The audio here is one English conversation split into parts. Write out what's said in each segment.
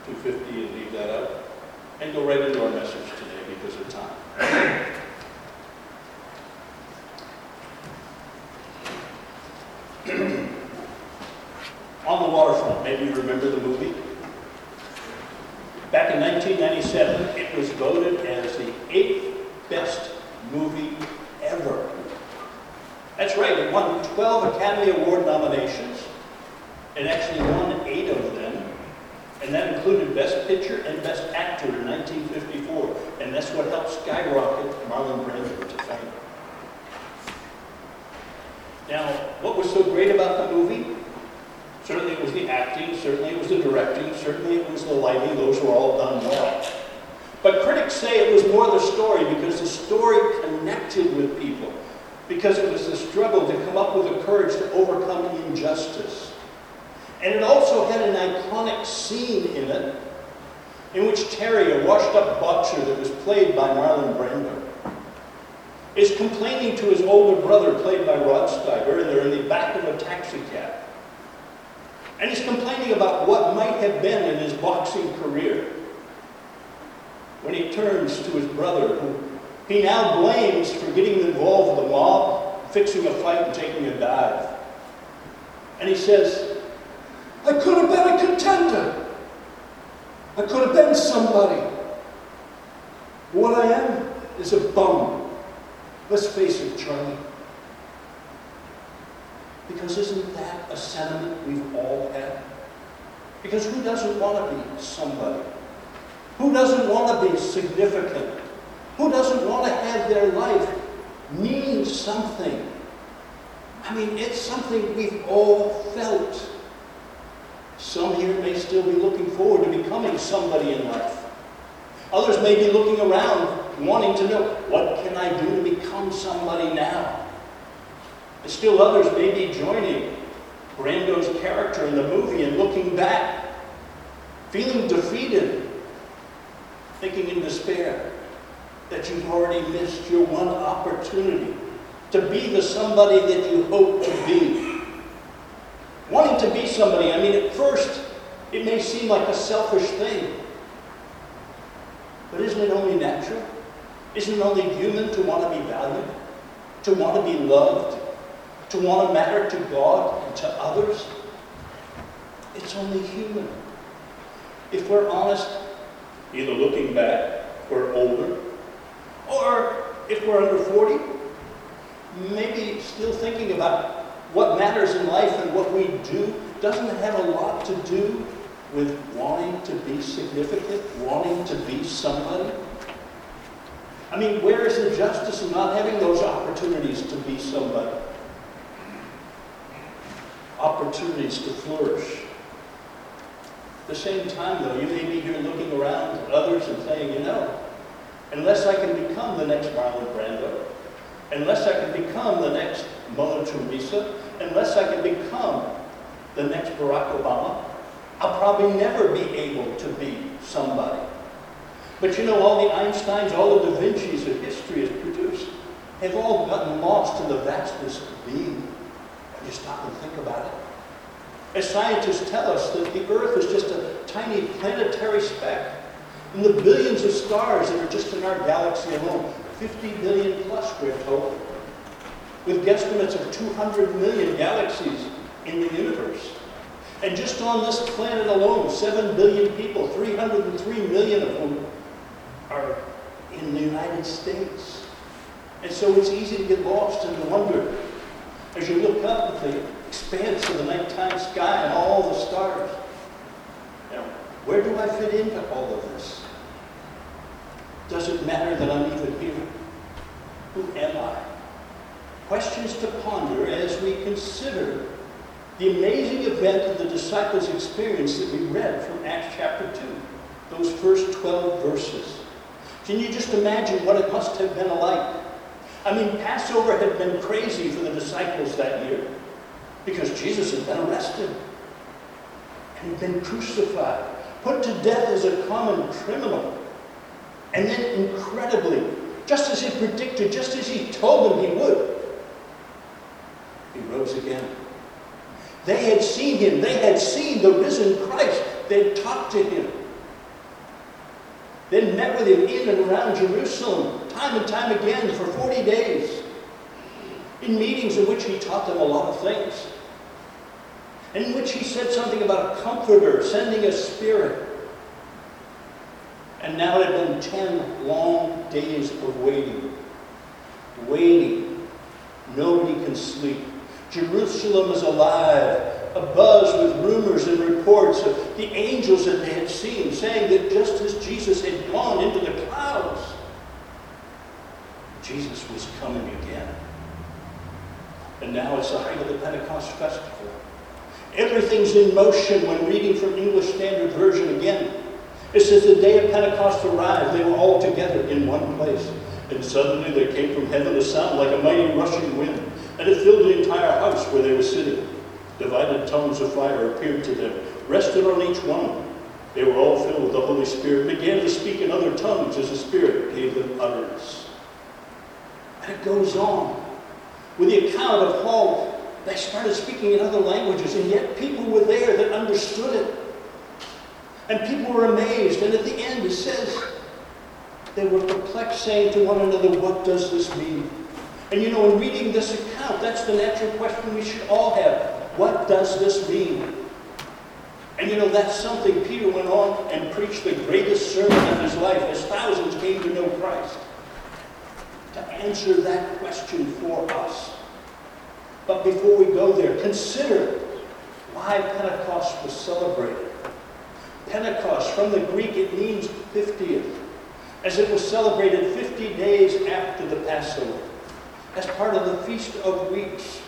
250 and leave that out, and go right into our message today because of time. On the Waterfront, maybe you remember the movie? Back in 1997, it was voted as the 8th best movie ever. That's right, it won 12 Academy Award nominations. It actually won 8 of them. And that included Best Picture and Best Actor in 1954. And that's what helped skyrocket Marlon Brando to fame. Now, what was so great about the movie? Certainly it was the acting, certainly it was the directing, certainly it was the lighting. Those were all done well. But critics say it was more the story because the story connected with people. Because it was the struggle to come up with the courage to overcome injustice. And it also had an iconic scene in it in which Terry, a washed-up boxer that was played by Marlon Brando, is complaining to his older brother, played by Rod Steiger, and they're in the back of a taxi cab. And he's complaining about what might have been in his boxing career. When he turns to his brother, who he now blames for getting involved with the mob, fixing a fight and taking a dive. And he says, "I could have been a contender. I could have been somebody. What I am is a bum. Let's face it, Charlie." Because isn't that a sentiment we've all had? Because who doesn't want to be somebody? Who doesn't want to be significant? Who doesn't want to have their life mean something? I mean, it's something we've all felt. Some here may still be looking forward to becoming somebody in life. Others may be looking around, wanting to know, what can I do to become somebody now? And still others may be joining Brando's character in the movie and looking back, feeling defeated, thinking in despair that you've already missed your one opportunity to be the somebody that you hope to be. Wanting to be somebody, I mean, at first, it may seem like a selfish thing. But isn't it only natural? Isn't it only human to want to be valued? To want to be loved? To want to matter to God and to others? It's only human. If we're honest, either looking back, we're older, or if we're under 40, maybe still thinking about what matters in life and what we do, doesn't it have a lot to do with wanting to be significant, wanting to be somebody? I mean, where is the justice in not having those opportunities to be somebody? Opportunities to flourish. At the same time, though, you may be here looking around at others and saying, you know, unless I can become the next Marlon Brando, unless I can become the next Mother Teresa, unless I can become the next Barack Obama, I'll probably never be able to be somebody. But you know, all the Einsteins, all the Da Vincis that history has produced have all gotten lost in the vastness of being. You stop and think about it. As scientists tell us that the Earth is just a tiny planetary speck in the billions of stars that are just in our galaxy alone, 50 billion plus we're told, with guesstimates of 200 million galaxies in the universe. And just on this planet alone, 7 billion people, 303 million of whom are in the United States. And so it's easy to get lost and to wonder as you look up at the expanse of the nighttime sky and all the stars. Now, where do I fit into all of this? Does it matter that I'm even here? Who am I? Questions to ponder as we consider the amazing event of the disciples' experience that we read from Acts chapter 2, those first 12 verses. Can you just imagine what it must have been like? I mean, Passover had been crazy for the disciples that year because Jesus had been arrested and been crucified, put to death as a common criminal. And then incredibly, just as he predicted, just as he told them he would, he rose again. They had seen him. They had seen the risen Christ. They had talked to him. then met with him in and around Jerusalem, time and time again, for 40 days, in meetings in which he taught them a lot of things, and in which he said something about a comforter, sending a spirit. And now it had been 10 long days of waiting. Waiting. Nobody can sleep. Jerusalem is alive, abuzz with rumors and reports of the angels that they had seen, saying that just as Jesus had gone into the clouds, Jesus was coming again. And now it's the height of the Pentecost festival. Everything's in motion when reading from English Standard Version again. It says the day of Pentecost arrived, they were all together in one place. And suddenly there came from heaven a sound like a mighty rushing wind, and it filled the entire house where they were sitting. Divided tongues of fire appeared to them, rested on each one. They were all filled with the Holy Spirit, began to speak in other tongues as the Spirit gave them utterance. And it goes on with the account of how they started speaking in other languages, and yet people were there that understood it. And people were amazed, and at the end it says, they were perplexed, saying to one another, what does this mean? And you know, in reading this account, that's the natural question we should all have. What does this mean? And you know, that's something Peter went on and preached the greatest sermon of his life as thousands came to know Christ. To answer that question for us. But before we go there, consider why Pentecost was celebrated. Pentecost, from the Greek, it means 50th, as it was celebrated 50 days after the Passover, as part of the Feast of Weeks,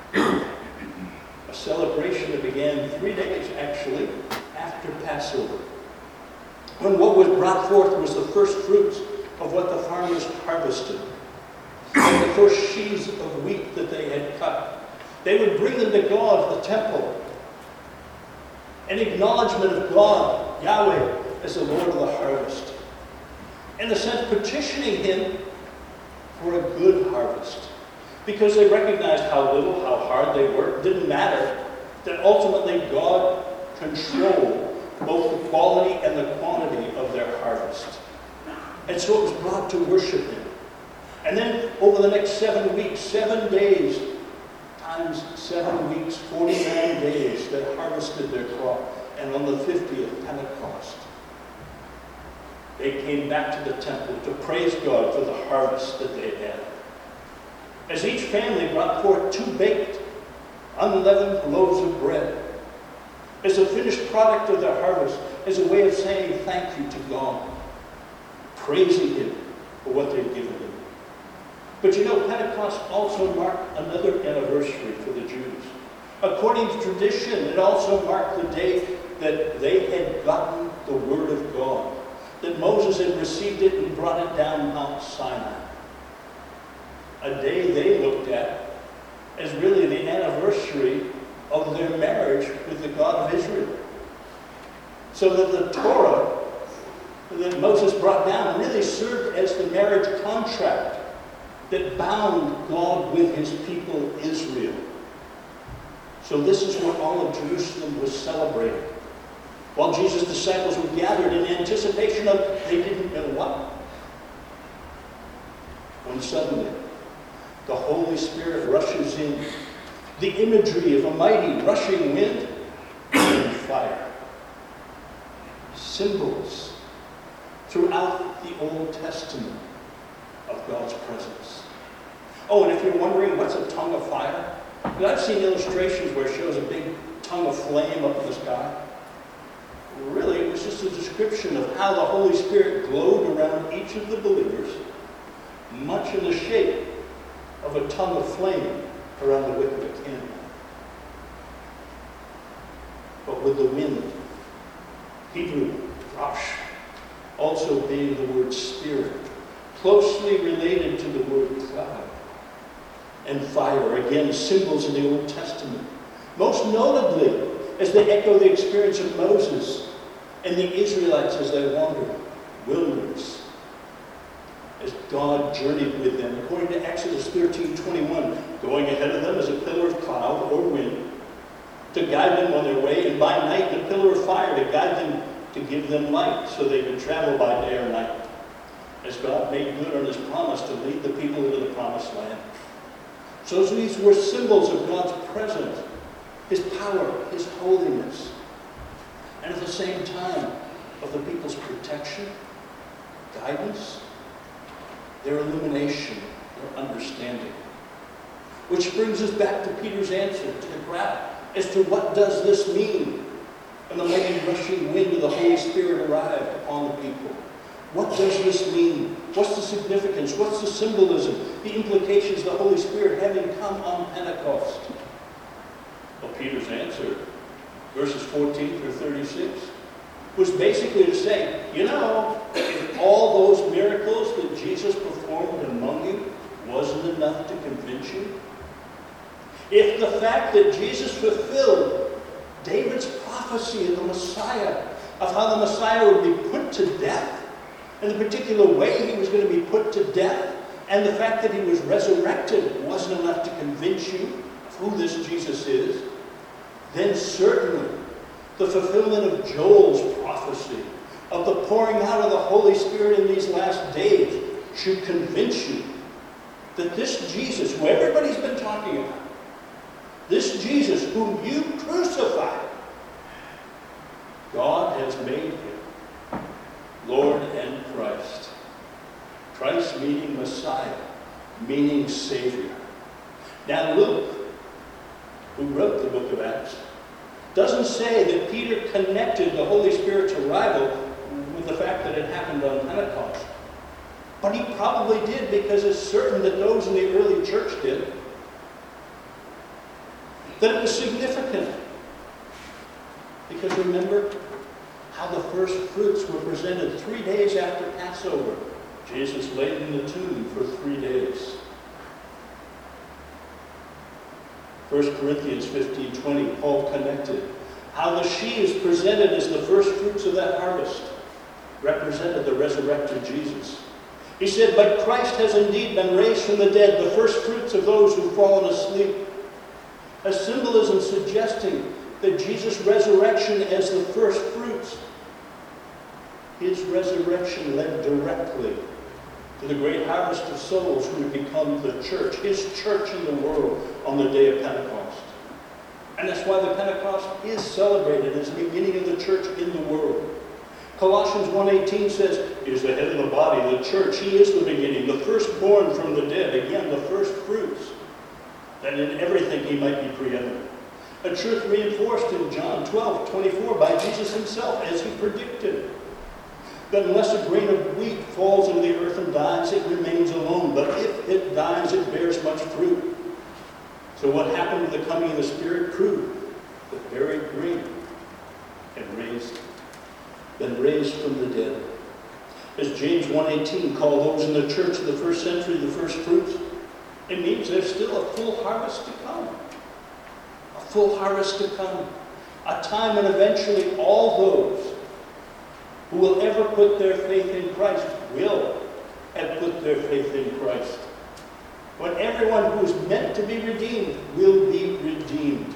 a celebration that began 3 days, actually, after Passover, when what was brought forth was the first fruits of what the farmers harvested, and the first sheaves of wheat that they had cut. They would bring them to God at the temple, an acknowledgement of God, Yahweh, as the Lord of the harvest. In a sense, petitioning him for a good harvest. Because they recognized how little, how hard they worked. It didn't matter. That ultimately God controlled both the quality and the quantity of their harvest. And so it was brought to worship him. And then over the next 7 weeks, 7 days, times 7 weeks, 49 days, they harvested their crop. And on the 50th, Pentecost, they came back to the temple to praise God for the harvest that they had. As each family brought forth 2 baked, unleavened loaves of bread, as a finished product of their harvest, as a way of saying thank you to God, praising him for what they'd given him. But you know, Pentecost also marked another anniversary for the Jews. According to tradition, it also marked the day that they had gotten the Word of God, that Moses had received it and brought it down Mount Sinai. A day they looked at as really the anniversary of their marriage with the God of Israel. So that the Torah that Moses brought down really served as the marriage contract that bound God with his people Israel. So this is what all of Jerusalem was celebrating. While Jesus' disciples were gathered in anticipation of they didn't know what. When suddenly the Holy Spirit rushes in. The imagery of a mighty rushing wind and fire. Symbols throughout the Old Testament of God's presence. Oh, and if you're wondering what's a tongue of fire, because I've seen illustrations where it shows a big tongue of flame up in the sky. Really, it was just a description of how the Holy Spirit glowed around each of the believers, much in the shape of a tongue of flame around the wick of a candle. But with the wind, Hebrew, rosh, also being the word spirit, closely related to the word cloud, and fire, again, symbols in the Old Testament. Most notably, as they echo the experience of Moses and the Israelites as they wandered wilderness, as God journeyed with them, according to Exodus 13:21, going ahead of them as a pillar of cloud or wind, to guide them on their way, and by night the pillar of fire to guide them to give them light so they could travel by day or night, as God made good on his promise to lead the people into the promised land. So these were symbols of God's presence, his power, his holiness, and at the same time of the people's protection, guidance, their illumination, their understanding. Which brings us back to Peter's answer to the crowd as to what does this mean when the mighty rushing wind of the Holy Spirit arrived upon the people. What does this mean? What's the significance? What's the symbolism? The implications of the Holy Spirit having come on Pentecost? Well, Peter's answer, verses 14 through 36, was basically to say, you know, if all those miracles that Jesus performed among you wasn't enough to convince you, if the fact that Jesus fulfilled David's prophecy of the Messiah, of how the Messiah would be put to death, and the particular way he was going to be put to death, and the fact that he was resurrected wasn't enough to convince you of who this Jesus is, then certainly the fulfillment of Joel's prophecy, of the pouring out of the Holy Spirit in these last days, should convince you that this Jesus, who everybody's been talking about, this Jesus whom you crucified, God has made him Lord and Christ. Christ meaning Messiah, meaning Savior. Now Luke, who wrote the book of Acts, doesn't say that Peter connected the Holy Spirit's arrival with the fact that it happened on Pentecost. But he probably did, because it's certain that those in the early church did. That it was significant. Because remember how the first fruits were presented 3 days after Passover. Jesus laid in the tomb for 3 days. 1 Corinthians 15:20, Paul connected how the sheaves presented as the first fruits of that harvest represented the resurrected Jesus. He said, but Christ has indeed been raised from the dead, the first fruits of those who've fallen asleep. A symbolism suggesting that Jesus' resurrection as the first fruits, his resurrection led directly to the great harvest of souls who would become the church, his church in the world on the day of Pentecost. And that's why the Pentecost is celebrated as the beginning of the church in the world. Colossians 1:18 says, he is the head of the body, the church. He is the beginning, the firstborn from the dead. Again, the first fruits, that in everything he might be preeminent. A truth reinforced in John 12:24 by Jesus himself, as he predicted, that unless a grain of wheat falls into the earth and dies, it remains alone. But if it dies, it bears much fruit. So what happened with the coming of the Spirit proved that buried grain had been raised from the dead. As James 1:18 called those in the church of the first century the first fruits, it means there's still a full harvest to come. A full harvest to come. A time when eventually all those who will ever put their faith in Christ will have put their faith in Christ. When everyone who is meant to be redeemed will be redeemed.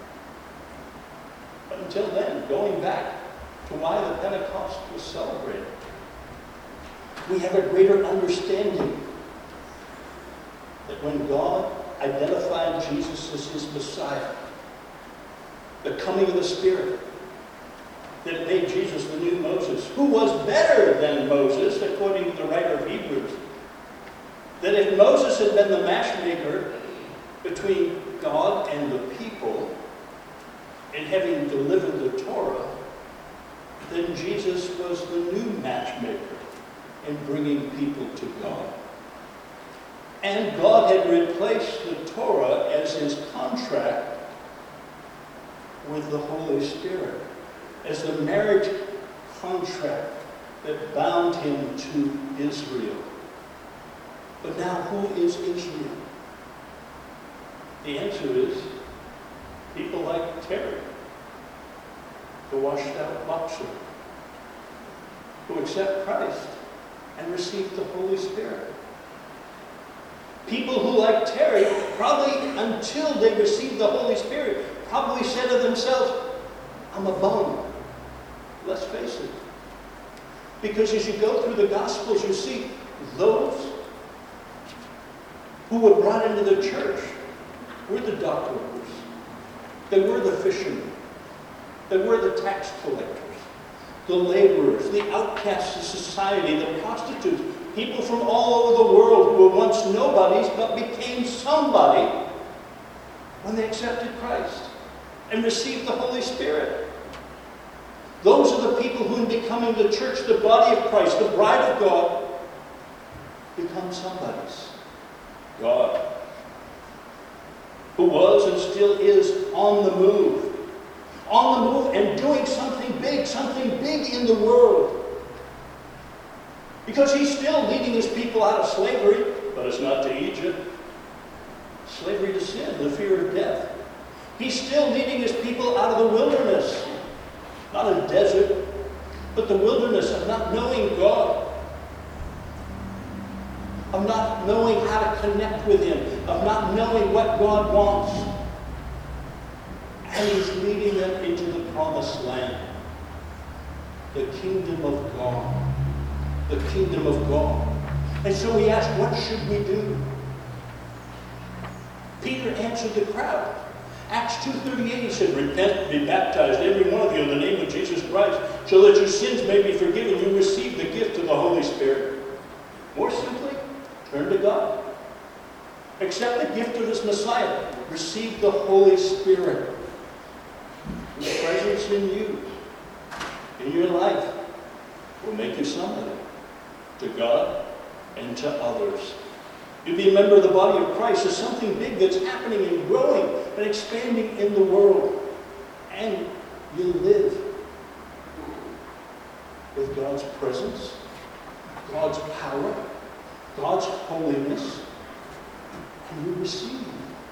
But until then, going back to why the Pentecost was celebrated, we have a greater understanding that when God identified Jesus as his Messiah, the coming of the Spirit, that it made Jesus the new Moses, who was better than Moses, according to the writer of Hebrews. That if Moses had been the matchmaker between God and the people in having delivered the Torah, then Jesus was the new matchmaker in bringing people to God. And God had replaced the Torah as his contract with the Holy Spirit, as the marriage contract that bound him to Israel. But now, who is Israel? The answer is people like Terry, the washed-out boxer, who accept Christ and receive the Holy Spirit. People who, like Terry, probably until they received the Holy Spirit, probably said to themselves, I'm a bum. Let's face it. Because as you go through the Gospels, you see those who were brought into the church were the dock workers. They were the fishermen. They were the tax collectors, the laborers, the outcasts of society, the prostitutes, people from all over the world who were once nobodies but became somebody when they accepted Christ and received the Holy Spirit. Those are the people who, in becoming the church, the body of Christ, the bride of God, become somebodies. God, who was and still is on the move. On the move and doing something big in the world. Because he's still leading his people out of slavery, but it's not to Egypt. Slavery to sin, the fear of death. He's still leading his people out of the wilderness. Not a desert, but the wilderness of not knowing God. Of not knowing how to connect with him. Of not knowing what God wants. And he's leading them into the promised land. The kingdom of God. The kingdom of God. And so he asked, what should we do? Peter answered the crowd. Acts 2:38, he said, repent, be baptized, every one of you, in the name of Jesus Christ, so that your sins may be forgiven. You receive the gift of the Holy Spirit. More simply, turn to God. Accept the gift of his Messiah. Receive the Holy Spirit. His presence in you, in your life, will make you somebody. To God and to others. You be a member of the body of Christ. There's something big that's happening and growing and expanding in the world. And you live with God's presence, God's power, God's holiness, and you receive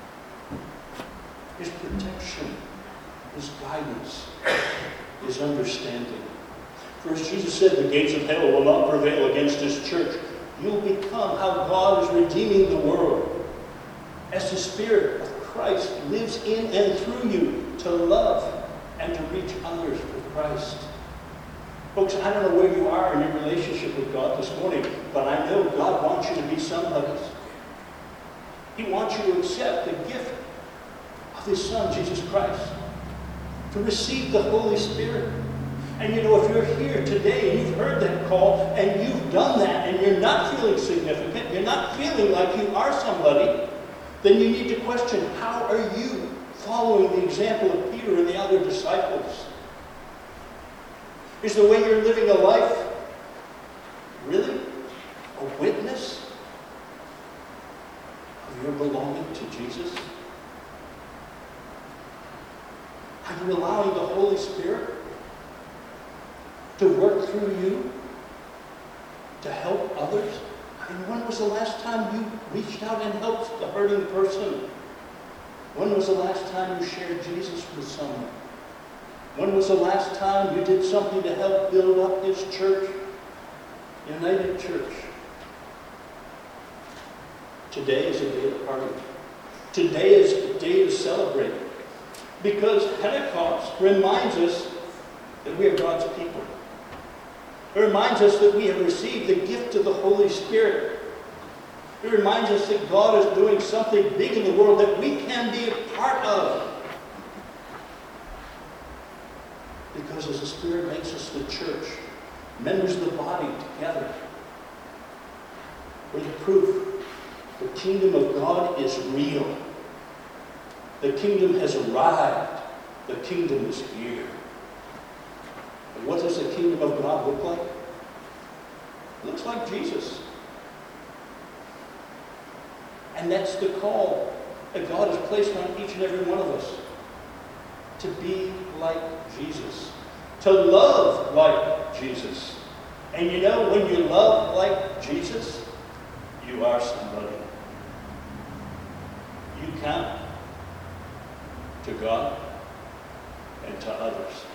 his protection, his guidance, his understanding. First, Jesus said, the gates of hell will not prevail against his church. You'll become how God is redeeming the world as the Spirit of Christ lives in and through you to love and to reach others for Christ. Folks, I don't know where you are in your relationship with God this morning, but I know God wants you to be somebody's. He wants you to accept the gift of his Son, Jesus Christ, to receive the Holy Spirit. And you know, if you're here today and you've heard that call and you've done that and you're not feeling significant, you're not feeling like you are somebody, then you need to question, how are you following the example of Peter and the other disciples? Is the way you're living a life really a witness of your belonging to Jesus? Are you allowing the Holy Spirit to work through you, to help others? I mean, when was the last time you reached out and helped the hurting person? When was the last time you shared Jesus with someone? When was the last time you did something to help build up his church, United Church? Today is a day to party. Today is a day to celebrate. Because Pentecost reminds us that we are God's people. It reminds us that we have received the gift of the Holy Spirit. It reminds us that God is doing something big in the world that we can be a part of. Because as the Spirit makes us the church, members of the body together, we're the proof. The kingdom of God is real. The kingdom has arrived. The kingdom is here. And what does the kingdom of God look like? It looks like Jesus. And that's the call that God has placed on each and every one of us. To be like Jesus. To love like Jesus. And you know, when you love like Jesus, you are somebody. You count to God and to others.